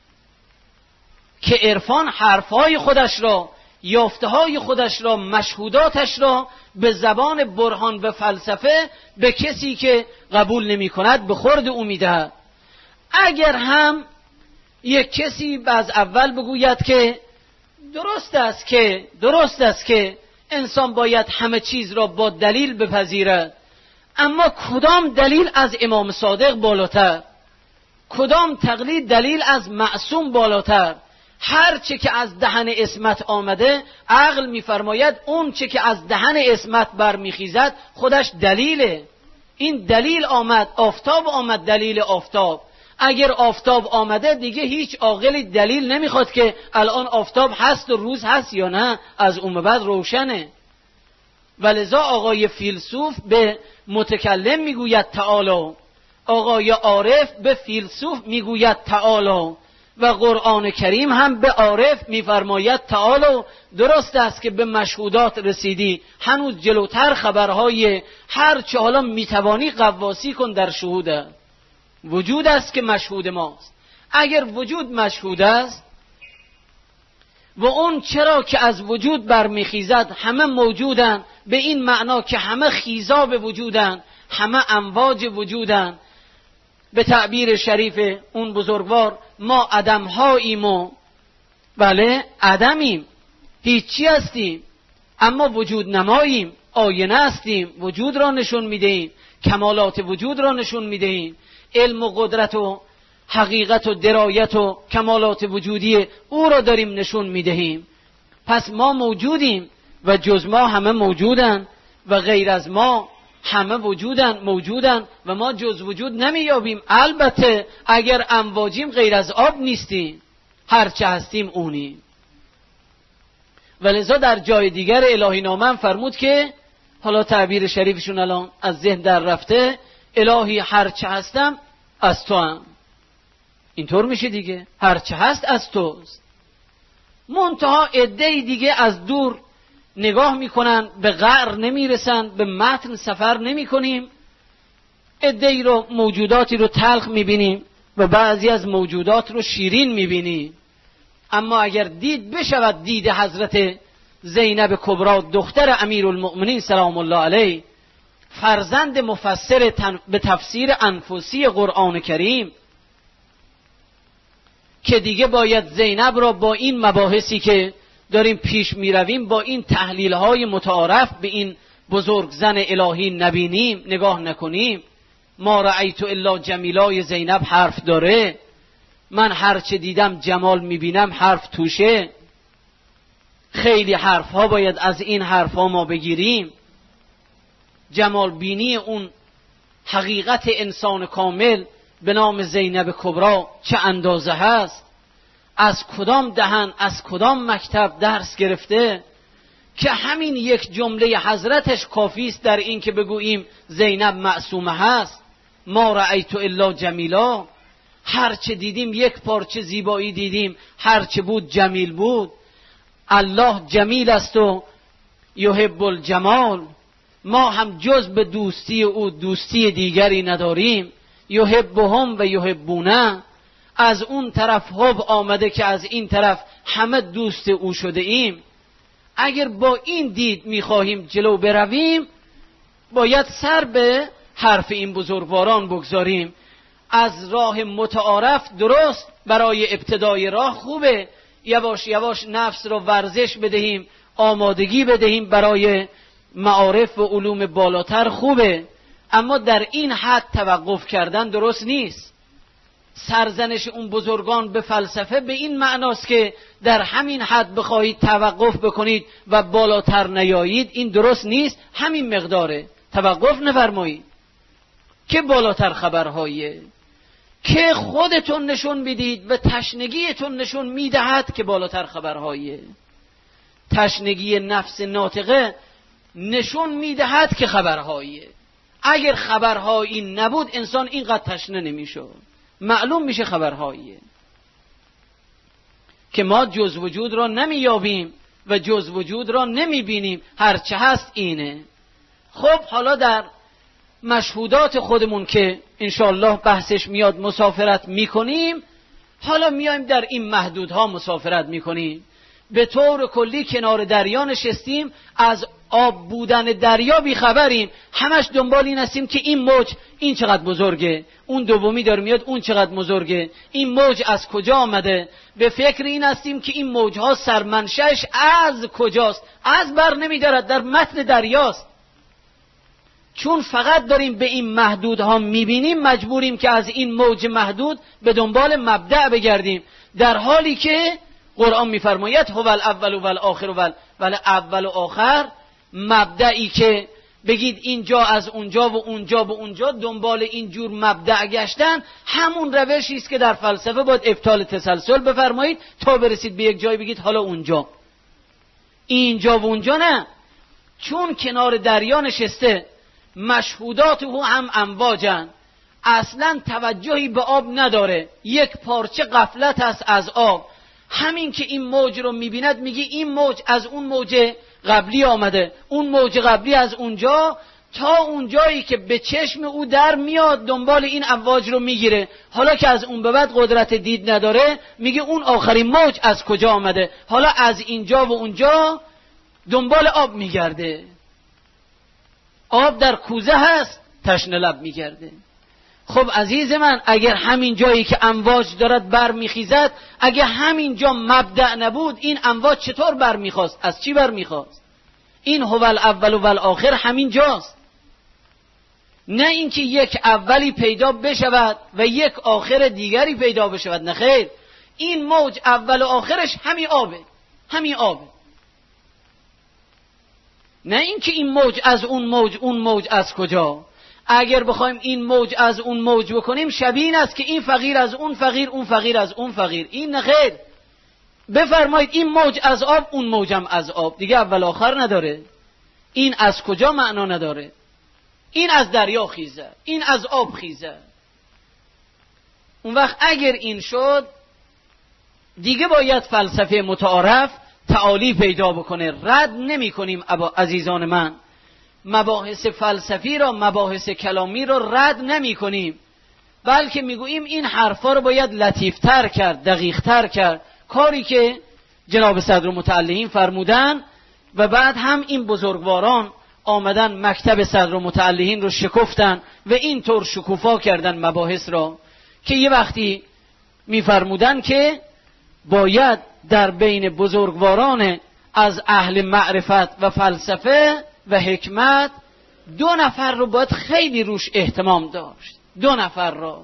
که عرفان حرفهای خودش را، یافته‌های خودش را، مشهوداتش را به زبان برهان و فلسفه به کسی که قبول نمی کند به خورد او میدهد. اگر هم یک کسی باز اول بگوید که درست است که درست است که انسان باید همه چیز را با دلیل بپذیرد، اما کدام دلیل از امام صادق بالاتر؟ کدام تقلید دلیل از معصوم بالاتر؟ هر چه که از دهن عصمت آمده، عقل میفرماید اون چه که از دهن عصمت برمیخیزد خودش دلیله. این دلیل آمد، آفتاب آمد، دلیل آفتاب. اگر آفتاب آمده دیگه هیچ عاقلی دلیل نمیخواد که الان آفتاب هست و روز هست یا نه، از اون بعد روشنه. ولذا آقای فیلسوف به متکلم میگوید تعالی، آقای عارف به فیلسوف میگوید تعالی، و قرآن کریم هم به عارف میفرماید تعالی. درست است که به مشهودات رسیدی، هنوز جلوتر خبرهای هر چه حالا میتوانی قواسی کن در شهوده. وجود است که مشهود ماست. اگر وجود مشهود است و اون چرا که از وجود برمیخیزد همه موجودن، به این معنا که همه خیزاب وجودن، همه امواج وجودن. به تعبیر شریف اون بزرگوار ما عدم هاییم و بله عدمیم، هیچی هستیم اما وجود نماییم، آینه هستیم، وجود را نشون میدهیم، کمالات وجود را نشون میدهیم، علم و قدرت و حقیقت و درایت و کمالات وجودی او را داریم نشون میدهیم. پس ما موجودیم و جز ما همه موجودن و غیر از ما همه وجودن موجودن و ما جز وجود نمیابیم. البته اگر امواجیم غیر از آب نیستیم، هرچه هستیم اونیم. ولذا در جای دیگر الهی نامه فرمود که حالا تعبیر شریفشون الان از ذهن در رفته، الهی هرچه هستم از تو هم. اینطور میشه دیگه، هرچه هست از توست. منتها عده‌ای دیگه از دور نگاه میکنن، به غر نمیرسن، به متن سفر نمیکنیم. عده‌ای رو موجوداتی رو تلخ میبینیم و بعضی از موجودات رو شیرین میبینیم. اما اگر دید بشود دید حضرت زینب کبری دختر امیرالمؤمنین سلام الله علیه، فرزند مفسر تن... به تفسیر انفسی قرآن کریم، که دیگه باید زینب را با این مباحثی که داریم پیش می رویم، با این تحلیل های متعارف به این بزرگ زن الهی نبینیم، نگاه نکنیم. ما رأیت الا جمیلای زینب حرف داره، من هرچه دیدم جمال می بینم حرف توشه. خیلی حرف ها باید از این حرف ها ما بگیریم. جمال بینی اون حقیقت انسان کامل به نام زینب کبری چه اندازه هست، از کدام دهن از کدام مکتب درس گرفته که همین یک جمله حضرتش کافی است در این که بگوییم زینب معصومه هست. ما رأیت الا جمیلا، هرچه دیدیم یک پارچه زیبایی دیدیم، هرچه بود جمیل بود. الله جمیل است و یحب الجمال، ما هم جز به دوستی او دوستی دیگری نداریم. یحبهم و یحبونه، از اون طرف حب آمده که از این طرف همه دوست او شده ایم. اگر با این دید میخواهیم جلو برویم، باید سر به حرف این بزرگواران بگذاریم. از راه متعارف درست برای ابتدای راه خوبه، یواش یواش نفس رو ورزش بدهیم، آمادگی بدهیم برای معارف و علوم بالاتر خوبه، اما در این حد توقف کردن درست نیست. سرزنش اون بزرگان به فلسفه به این معناست که در همین حد بخواهید توقف بکنید و بالاتر نیایید، این درست نیست. همین مقداره، توقف نفرمایید که بالاتر خبرهاییه که خودتون نشون بدید و تشنگیتون نشون میدهد که بالاتر خبرهاییه. تشنگی نفس ناطقه نشون میدهد که خبرهاییه. اگر خبرهایی نبود انسان اینقدر تشنه نمیشد. معلوم میشه خبرهاییه که ما جز وجود را نمیابیم و جز وجود را نمیبینیم، هرچه هست اینه. خب حالا در مشهودات خودمون که انشاءالله بحثش میاد مسافرت میکنیم، حالا میایم در این محدودها مسافرت میکنیم. به طور کلی کنار دریا نشستیم، از آب بودن دریا بیخبریم، همش دنبال این هستیم که این موج این چقدر بزرگه، اون دومی داره میاد اون چقدر بزرگه، این موج از کجا آمده. به فکر این هستیم که این موجها سرمنشأش از کجاست. از بر نمیدارد، در متن دریاست. چون فقط داریم به این محدودها میبینیم، مجبوریم که از این موج محدود به دنبال مبدأ بگردیم، در حالی که قرآن میفرماید هو الاول و الاخر و ول اول و آخر. مبدئی که بگید اینجا از اونجا و اونجا به اونجا، دنبال این جور مبدأ گشتن همون روشی است که در فلسفه باید ابطال تسلسل بفرمایید تا برسید به یک جای بگید حالا اونجا. اینجا و اونجا نه، چون کنار دریا نشسته، مشهودات او هم امواجن، اصلا توجهی به آب نداره، یک پارچه غفلت است از آب. همین که این موج رو میبیند میگی این موج از اون موج قبلی آمده، اون موج قبلی از اونجا، تا اونجایی که به چشم او در میاد دنبال این امواج رو میگیره. حالا که از اون به بعد قدرت دید نداره، میگه اون آخرین موج از کجا آمده. حالا از اینجا و اونجا دنبال آب میگرده. آب در کوزه هست، تشنه لب میگرده. خب عزیز من، اگر همین جایی که امواج دارد بر میخیزد، اگر همین جا مبدأ نبود، این امواج چطور بر میخواست؟ از چی بر میخواست؟ این هو الاول و الاخر همین جاست. نه اینکه یک اولی پیدا بشود و یک آخر دیگری پیدا بشود، نه خیر. این موج اول و آخرش همین آبه، همین آبه. نه اینکه این موج از اون موج، اون موج از کجا. اگر بخوایم این موج از اون موج بکنیم، شبیه این است که این فقیر از اون فقیر، اون فقیر از اون فقیر. این نخیر. بفرمایید این موج از آب، اون موجم از آب، دیگه اول آخر نداره. این از کجا معنا نداره. این از دریا خیزه، این از آب خیزه. اون وقت اگر این شد، دیگه باید فلسفه متعارف تعالی پیدا بکنه. رد نمی کنیم عزیزان من، مباحث فلسفی را، مباحث کلامی را رد نمی کنیم، بلکه میگوییم این حرفا رو باید لطیفتر کرد، دقیقتر کرد، کاری که جناب صدر متعلهین فرمودن. و بعد هم این بزرگواران آمدن مکتب صدر متعلهین رو شکفتن و اینطور شکوفا کردن مباحث را، که یه وقتی میفرمودن که باید در بین بزرگواران از اهل معرفت و فلسفه و حکمت دو نفر رو باید خیلی روش اهتمام داشت. دو نفر را،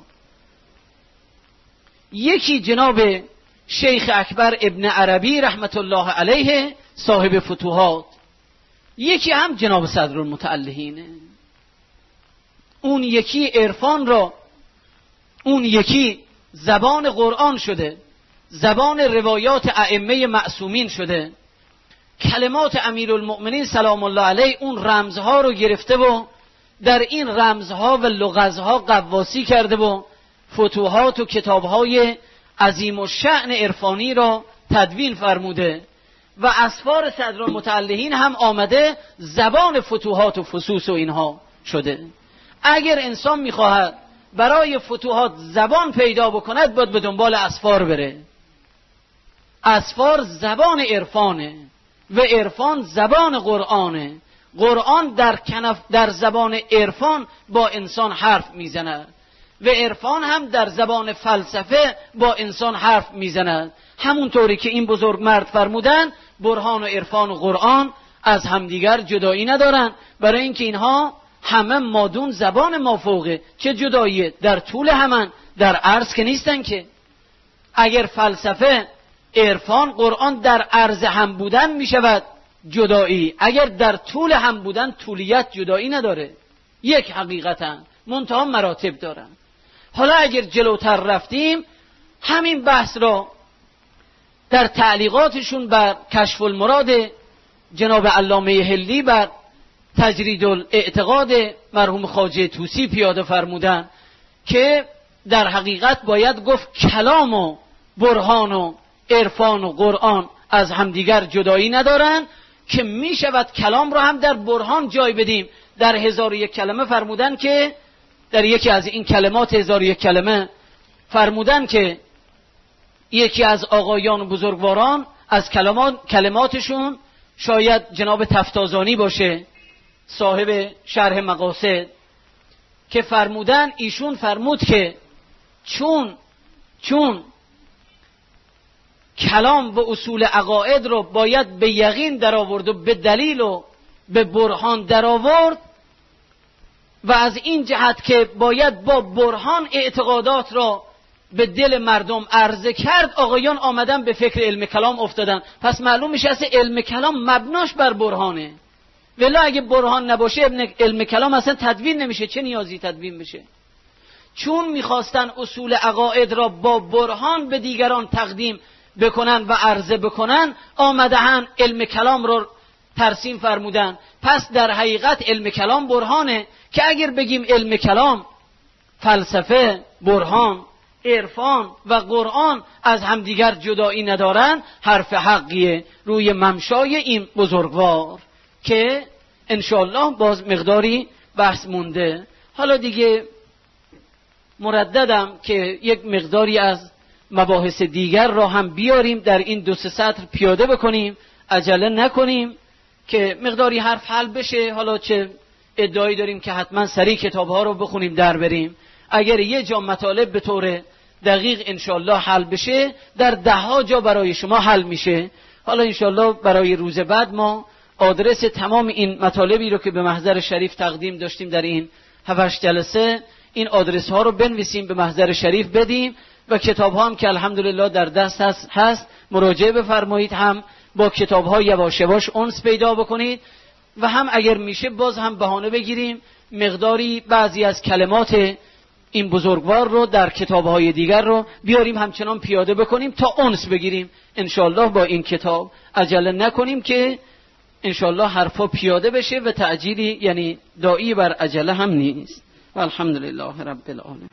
یکی جناب شیخ اکبر ابن عربی رحمت الله علیه صاحب فتوحات، یکی هم جناب صدر المتعلهینه. اون یکی عرفان را، اون یکی زبان قرآن شده، زبان روایات ائمه معصومین شده، کلمات امیرالمؤمنین سلام الله علیه اون رمزها رو گرفته و در این رمزها و لغزها قواسی کرده و فتوحات و کتابهای عظیم و شأن عرفانی را تدوین فرموده. و اسفار صدر المتعلهین هم آمده زبان فتوحات و فصوص و اینها شده. اگر انسان میخواهد برای فتوحات زبان پیدا بکند، باید به دنبال اسفار بره. اسفار زبان عرفانه و عرفان زبان قرآنه. قرآن در کنف در زبان عرفان با انسان حرف میزند و عرفان هم در زبان فلسفه با انسان حرف میزند. همونطوری که این بزرگ مرد فرمودن برهان و عرفان و قرآن از همدیگر جدایی ندارن، برای اینکه اینها همه مادون زبان مافوقه. چه جداییه؟ در طول همن، در عرض که نیستن که. اگر فلسفه، عرفان، قرآن در عرض هم بودن میشود جدایی، اگر در طول هم بودن طولیت جدایی نداره، یک حقیقتا منتها مراتب دارن. حالا اگر جلوتر رفتیم همین بحث را در تعلیقاتشون بر کشف المراد جناب علامه هلی بر تجرید الاعتقاد مرحوم خواجه طوسی پیاده فرمودن که در حقیقت باید گفت کلام و برهان و عرفان و قرآن از همدیگر جدایی ندارن، که می شود کلام را هم در برهان جای بدیم. در هزار و یک کلمه فرمودن که در یکی از این کلمات هزار و یک کلمه فرمودن که یکی از آقایان و بزرگواران از کلمات کلماتشون شاید جناب تفتازانی باشه، صاحب شرح مقاصد، که فرمودن ایشون فرمود که چون چون کلام و اصول عقاید رو باید به یقین در آورد و به دلیل و به برهان در آورد، و از این جهت که باید با برهان اعتقادات را به دل مردم عرضه کرد، آقایان آمدن به فکر علم کلام افتادن. پس معلوم میشه اصلا علم کلام مبناش بر برهانه، ولی اگه برهان نباشه علم کلام اصلا تدوین نمیشه. چه نیازی تدوین بشه؟ چون میخواستن اصول عقاید را با برهان به دیگران تقدیم بکنن و عرضه بکنن، آمدهن علم کلام رو ترسیم فرمودن. پس در حقیقت علم کلام برهانه، که اگر بگیم علم کلام، فلسفه، برهان، عرفان و قرآن از همدیگر جدایی ندارن، حرف حقیه روی ممشای این بزرگوار که انشاءالله باز مقداری بحث مونده. حالا دیگه مرددم که یک مقداری از مباحث دیگر را هم بیاریم در این دو سه سطر پیاده بکنیم، عجله نکنیم که مقداری حرف حل بشه. حالا چه ادعایی داریم که حتما سریع کتابها رو بخونیم در بریم، اگر یه جا مطالب به طور دقیق انشاءالله حل بشه در ده ها جا برای شما حل میشه. حالا انشاءالله برای روز بعد ما آدرس تمام این مطالبی رو که به محضر شریف تقدیم داشتیم در این هفت جلسه، این آدرس ها رو بنویسیم به محضر شریف بدیم، و کتاب ها هم که الحمدلله در دست هست, هست مراجعه بفرمایید، هم با کتاب ها یواش یواش انس پیدا بکنید، و هم اگر میشه باز هم بهانه بگیریم مقداری بعضی از کلمات این بزرگوار رو در کتاب های دیگر رو بیاریم همچنان پیاده بکنیم تا انس بگیریم انشاءالله با این کتاب. عجله نکنیم که انشاءالله حرفا پیاده بشه و تعجیلی یعنی داعی بر عجله هم نیست. والحمدلله رب العالمین.